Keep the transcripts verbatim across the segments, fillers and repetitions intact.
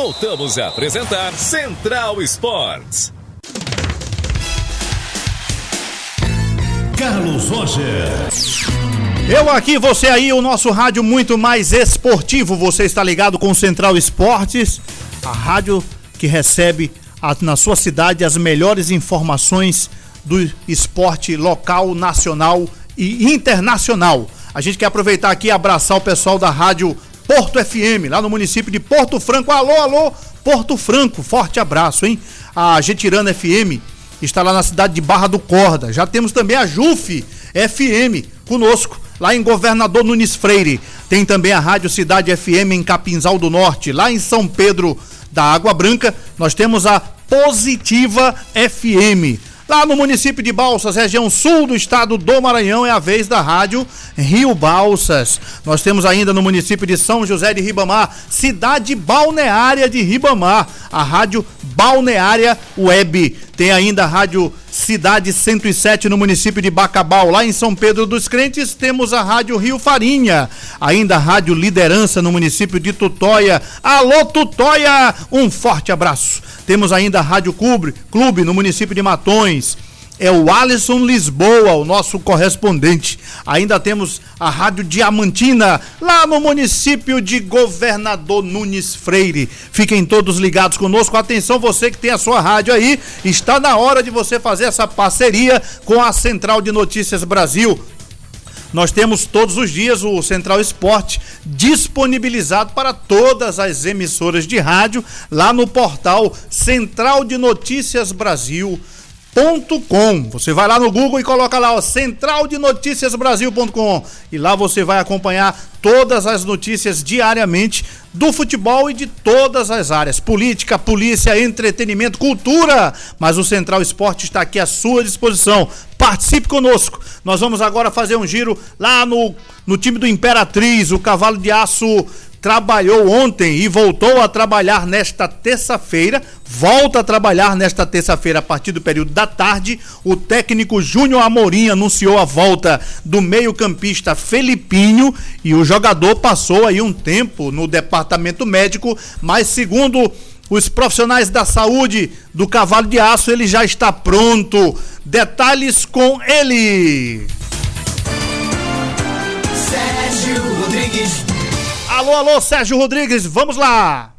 Voltamos a apresentar Central Esportes. Carlos Roger. Eu aqui, você aí, o nosso rádio muito mais esportivo. Você está ligado com Central Esportes, a rádio que recebe a, na sua cidade as melhores informações do esporte local, nacional e internacional. A gente quer aproveitar aqui e abraçar o pessoal da rádio Porto F M, lá no município de Porto Franco. Alô, alô, Porto Franco, forte abraço, hein? A Getirana F M está lá na cidade de Barra do Corda. Já temos também a Juf F M conosco, lá em Governador Nunes Freire. Tem também a Rádio Cidade F M em Capinzal do Norte, lá em São Pedro da Água Branca. Nós temos a Positiva F M. Lá no município de Balsas, região sul do estado do Maranhão, é a vez da rádio Rio Balsas. Nós temos ainda no município de São José de Ribamar, cidade balneária de Ribamar, a rádio Balneária Web. Tem ainda a rádio Cidade cento e sete no município de Bacabal, lá em São Pedro dos Crentes. Temos a rádio Rio Farinha, ainda a rádio Liderança no município de Tutóia. Alô, Tutóia, um forte abraço. Temos ainda a rádio Clube, Clube no município de Matões. É o Alisson Lisboa, o nosso correspondente. Ainda temos a Rádio Diamantina, lá no município de Governador Nunes Freire. Fiquem todos ligados conosco. Atenção, você que tem a sua rádio aí, está na hora de você fazer essa parceria com a Central de Notícias Brasil. Nós temos todos os dias o Central Esporte disponibilizado para todas as emissoras de rádio, lá no portal Central de Notícias Brasil. Ponto com. Você vai lá no Google e coloca lá, ó, central de noticias brasil ponto com, e lá você vai acompanhar todas as notícias diariamente do futebol e de todas as áreas: política, polícia, entretenimento, cultura. Mas o Central Esporte está aqui à sua disposição. Participe conosco. Nós vamos agora fazer um giro lá no, no time do Imperatriz. O Cavalo de Aço trabalhou ontem e voltou a trabalhar nesta terça-feira, volta a trabalhar nesta terça-feira a partir do período da tarde. O técnico Júnior Amorim anunciou a volta do meio-campista Felipinho e o jogador passou aí um tempo no departamento médico, mas segundo os profissionais da saúde do Cavalo de Aço, ele já está pronto. Detalhes com ele. Sérgio Rodrigues. Alô, alô, Sérgio Rodrigues, vamos lá!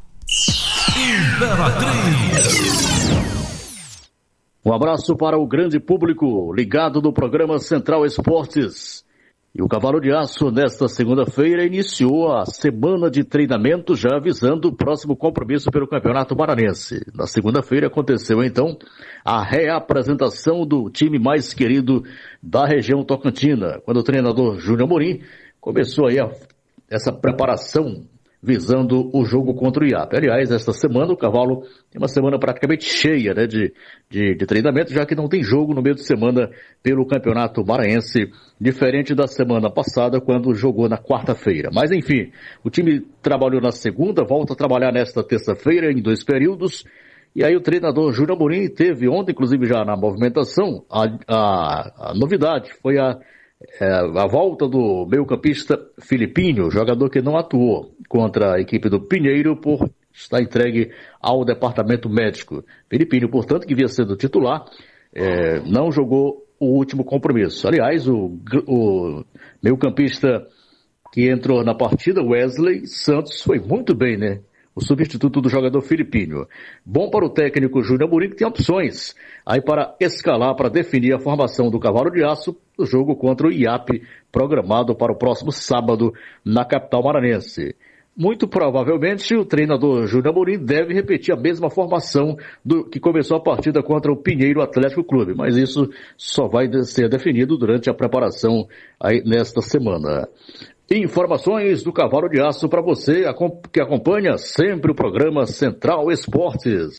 Um abraço para o grande público ligado no programa Central Esportes. E o Cavalo de Aço, nesta segunda-feira, iniciou a semana de treinamento, já avisando o próximo compromisso pelo Campeonato Maranhense. Na segunda-feira aconteceu, então, a reapresentação do time mais querido da região tocantina, quando o treinador Júnior Amorim começou aí a essa preparação visando o jogo contra o I A P. Aliás, esta semana o Cavalo tem uma semana praticamente cheia, né, de, de, de treinamento, já que não tem jogo no meio de semana pelo Campeonato Maranhense, diferente da semana passada, quando jogou na quarta-feira. Mas, enfim, o time trabalhou na segunda, volta a trabalhar nesta terça-feira, em dois períodos, e aí o treinador Júnior Amorim teve ontem, inclusive já na movimentação, a, a, a novidade foi a É, a volta do meio-campista Felipinho, jogador que não atuou contra a equipe do Pinheiro por estar entregue ao departamento médico. Felipinho, portanto, que vinha sendo titular, é, não jogou o último compromisso. Aliás, o, o meio-campista que entrou na partida, Wesley Santos, foi muito bem, né? O substituto do jogador Felipinho. Bom para o técnico Júnior Amorim, que tem opções aí para escalar, para definir a formação do Cavalo de Aço do jogo contra o I A P, programado para o próximo sábado na capital maranhense. Muito provavelmente o treinador Júnior Amorim deve repetir a mesma formação do que começou a partida contra o Pinheiro Atlético Clube, mas isso só vai ser definido durante a preparação aí nesta semana. Informações do Cavalo de Aço para você que acompanha sempre o programa Central Esportes.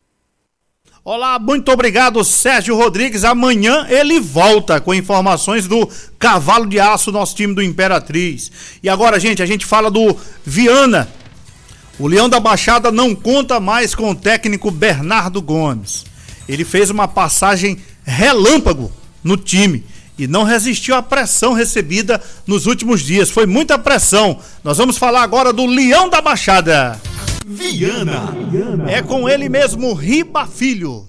Olá, muito obrigado, Sérgio Rodrigues. Amanhã ele volta com informações do Cavalo de Aço, nosso time do Imperatriz. E agora, gente, a gente fala do Viana. O Leão da Baixada não conta mais com o técnico Bernardo Gomes. Ele fez uma passagem relâmpago no time e não resistiu à pressão recebida nos últimos dias. Foi muita pressão. Nós vamos falar agora do Leão da Baixada. Viana. É com ele mesmo, Riba Filho.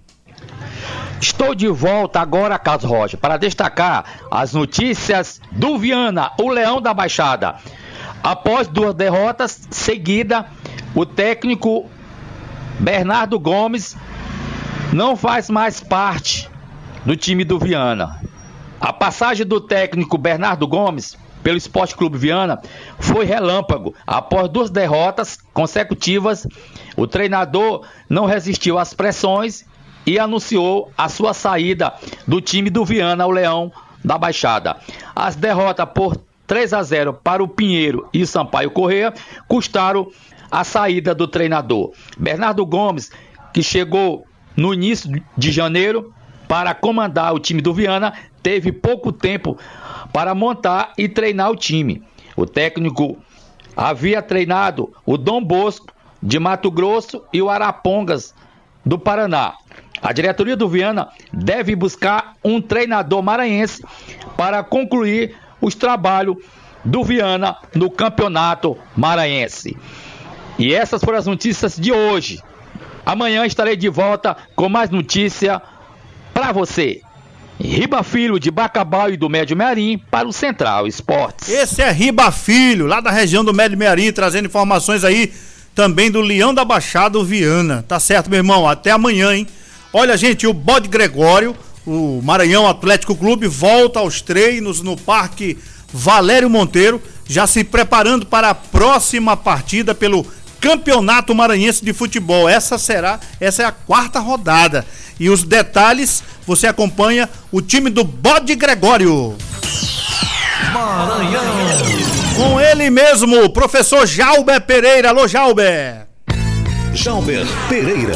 Estou de volta agora, Carlos Rocha, para destacar as notícias do Viana, o Leão da Baixada. Após duas derrotas seguidas, o técnico Bernardo Gomes não faz mais parte do time do Viana. A passagem do técnico Bernardo Gomes pelo Esporte Clube Viana foi relâmpago. Após duas derrotas consecutivas, o treinador não resistiu às pressões e anunciou a sua saída do time do Viana, o Leão da Baixada. As derrotas por três a zero para o Pinheiro e Sampaio Corrêa custaram a saída do treinador. Bernardo Gomes, que chegou no início de janeiro para comandar o time do Viana, teve pouco tempo para montar e treinar o time. O técnico havia treinado o Dom Bosco de Mato Grosso e o Arapongas do Paraná. A diretoria do Viana deve buscar um treinador maranhense para concluir os trabalhos do Viana no Campeonato Maranhense. E essas foram as notícias de hoje. Amanhã estarei de volta com mais notícia para você. Riba Filho de Bacabal e do Médio Mearim para o Central Esportes. Esse é Riba Filho, lá da região do Médio Mearim, trazendo informações aí também do Leão da Baixada, o Viana. Tá certo, meu irmão? Até amanhã, hein? Olha, gente, o Bode Gregório, o Maranhão Atlético Clube, volta aos treinos no Parque Valério Monteiro, já se preparando para a próxima partida pelo Campeonato Maranhense de Futebol. Essa será, essa é a quarta rodada. E os detalhes você acompanha o time do Bode Gregório. Maranhão. Com ele mesmo, o professor Jalber Pereira. Alô, Jalber. Jalber Pereira.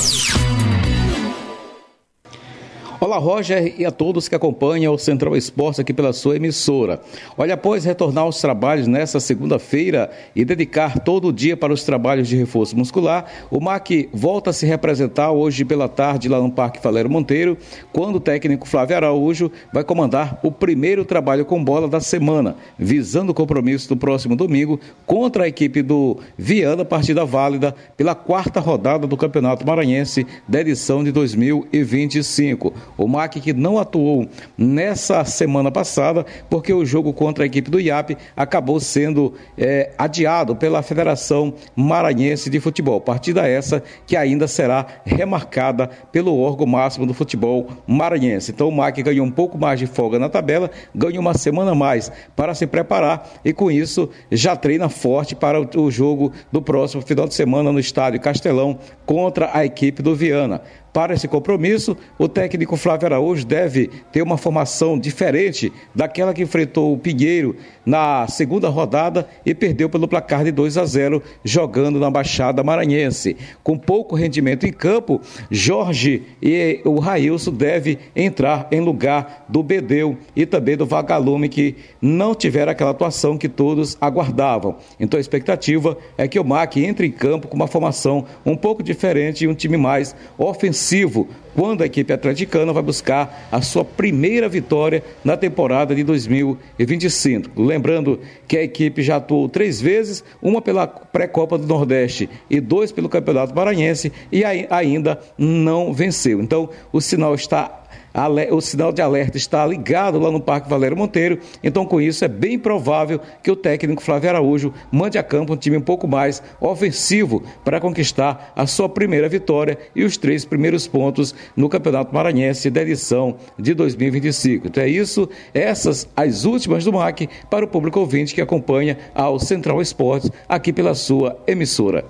Olá, Roger, e a todos que acompanham o Central Esportes aqui pela sua emissora. Olha, após retornar aos trabalhos nesta segunda-feira e dedicar todo o dia para os trabalhos de reforço muscular, o M A C volta a se representar hoje pela tarde lá no Parque Valério Monteiro, quando o técnico Flávio Araújo vai comandar o primeiro trabalho com bola da semana, visando o compromisso do próximo domingo contra a equipe do Viana, partida válida pela quarta rodada do Campeonato Maranhense da edição de dois mil e vinte e cinco. O M A C que não atuou nessa semana passada porque o jogo contra a equipe do I A P acabou sendo é, adiado pela Federação Maranhense de Futebol. Partida essa que ainda será remarcada pelo órgão máximo do futebol maranhense. Então o M A C ganhou um pouco mais de folga na tabela, ganhou uma semana a mais para se preparar e com isso já treina forte para o jogo do próximo final de semana no estádio Castelão contra a equipe do Viana. Para esse compromisso, o técnico Flávio Araújo deve ter uma formação diferente daquela que enfrentou o Pinheiro na segunda rodada e perdeu pelo placar de dois a zero, jogando na Baixada Maranhense. Com pouco rendimento em campo, Jorge e o Railson devem entrar em lugar do Bedeu e também do Vagalume, que não tiveram aquela atuação que todos aguardavam. Então a expectativa é que o M A C entre em campo com uma formação um pouco diferente e um time mais ofensivo, quando a equipe atleticana vai buscar a sua primeira vitória na temporada de dois mil e vinte e cinco. Lembrando que a equipe já atuou três vezes, uma pela pré-copa do Nordeste e dois pelo Campeonato Maranhense, e ainda não venceu. Então o sinal está O sinal de alerta está ligado lá no Parque Valério Monteiro, então com isso é bem provável que o técnico Flávio Araújo mande a campo um time um pouco mais ofensivo para conquistar a sua primeira vitória e os três primeiros pontos no Campeonato Maranhense da edição de dois mil e vinte e cinco. Então é isso, essas as últimas do M A C para o público ouvinte que acompanha ao Central Esportes aqui pela sua emissora.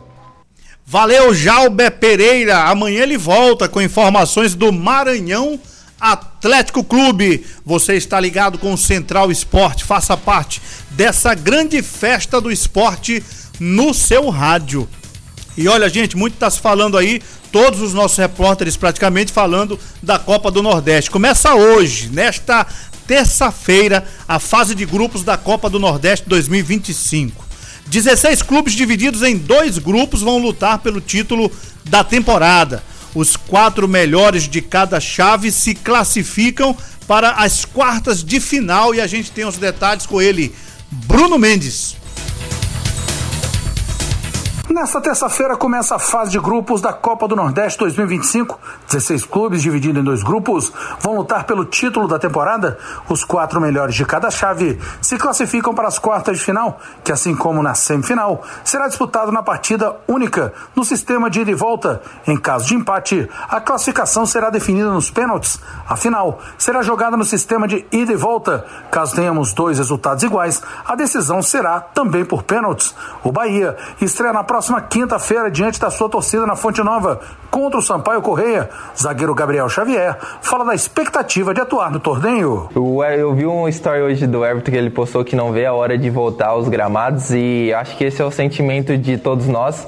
Valeu, Jalber Pereira. Amanhã ele volta com informações do Maranhão Atlético Clube. Você está ligado com o Central Esporte, faça parte dessa grande festa do esporte no seu rádio. E olha, gente, muito está se falando aí, todos os nossos repórteres praticamente falando da Copa do Nordeste. Começa hoje, nesta terça-feira, a fase de grupos da Copa do Nordeste dois mil e vinte e cinco. dezesseis clubes divididos em dois grupos vão lutar pelo título da temporada. Os quatro melhores de cada chave se classificam para as quartas de final e a gente tem os detalhes com ele, Bruno Mendes. Nesta terça-feira começa a fase de grupos da Copa do Nordeste dois mil e vinte e cinco. dezesseis clubes divididos em dois grupos vão lutar pelo título da temporada. Os quatro melhores de cada chave se classificam para as quartas de final, que assim como na semifinal, será disputado na partida única, no sistema de ida e volta. Em caso de empate, a classificação será definida nos pênaltis. A final será jogada no sistema de ida e volta. Caso tenhamos dois resultados iguais, a decisão será também por pênaltis. O Bahia estreia na próxima quinta-feira diante da sua torcida na Fonte Nova contra o Sampaio Correia. O zagueiro Gabriel Xavier fala da expectativa de atuar no torneio. Eu, eu vi um story hoje do Everton que ele postou que não vê a hora de voltar aos gramados, e acho que esse é o sentimento de todos nós,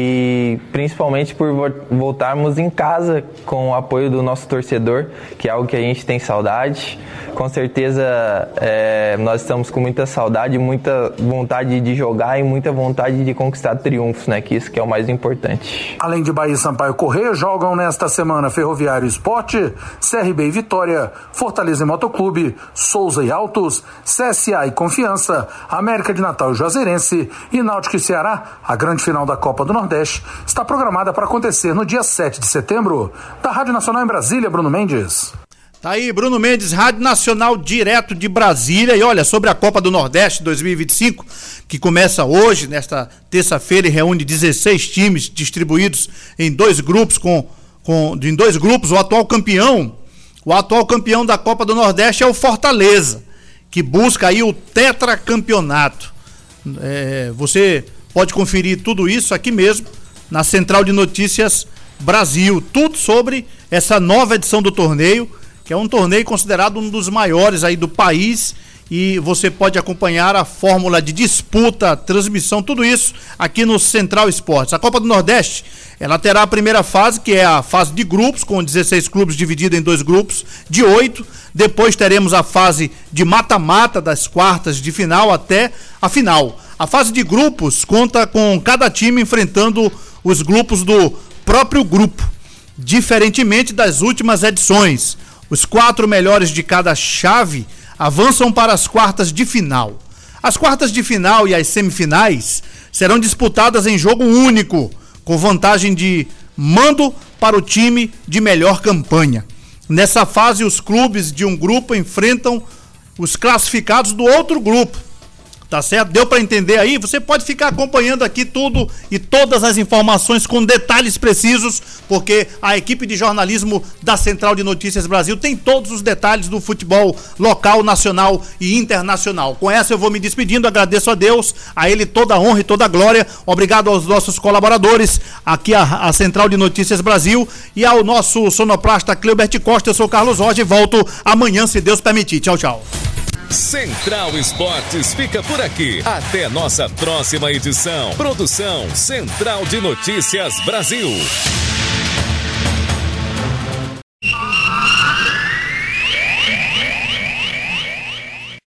e principalmente por voltarmos em casa com o apoio do nosso torcedor, que é algo que a gente tem saudade. Com certeza é, nós estamos com muita saudade, muita vontade de jogar e muita vontade de conquistar triunfos, né? Que isso que é o mais importante. Além de Bahia e Sampaio Correia, jogam nesta semana Ferroviário e Sport, C R B e Vitória, Fortaleza e Motoclube, Souza e Altos, C S A e Confiança, América de Natal e Juazeirense e Náutico e Ceará. A grande final da Copa do Nordeste está programada para acontecer no dia sete de setembro. Da Rádio Nacional em Brasília, Bruno Mendes. Tá aí, Bruno Mendes, Rádio Nacional, direto de Brasília. E olha, sobre a Copa do Nordeste dois mil e vinte e cinco, que começa hoje, nesta terça-feira, e reúne dezesseis times distribuídos em dois grupos, com, com, em dois grupos. O atual campeão, o atual campeão da Copa do Nordeste é o Fortaleza, que busca aí o tetracampeonato. É, você pode conferir tudo isso aqui mesmo, na Central de Notícias Brasil. Tudo sobre essa nova edição do torneio, que é um torneio considerado um dos maiores aí do país, e você pode acompanhar a fórmula de disputa, transmissão, tudo isso aqui no Central Esportes. A Copa do Nordeste, ela terá a primeira fase, que é a fase de grupos, com dezesseis clubes divididos em dois grupos de oito. Depois teremos a fase de mata-mata, das quartas de final até a final. A fase de grupos conta com cada time enfrentando os grupos do próprio grupo, diferentemente das últimas edições. Os quatro melhores de cada chave avançam para as quartas de final. As quartas de final e as semifinais serão disputadas em jogo único, com vantagem de mando para o time de melhor campanha. Nessa fase, os clubes de um grupo enfrentam os classificados do outro grupo. Tá certo? Deu para entender aí? Você pode ficar acompanhando aqui tudo e todas as informações com detalhes precisos, porque a equipe de jornalismo da Central de Notícias Brasil tem todos os detalhes do futebol local, nacional e internacional. Com essa eu vou me despedindo, agradeço a Deus, a ele toda a honra e toda a glória. Obrigado aos nossos colaboradores, aqui a, a Central de Notícias Brasil, e ao nosso sonoplasta Cleubert Costa. Eu sou Carlos Rocha e volto amanhã, se Deus permitir. Tchau, tchau. Central Esportes fica por aqui. Até nossa próxima edição. Produção Central de Notícias Brasil.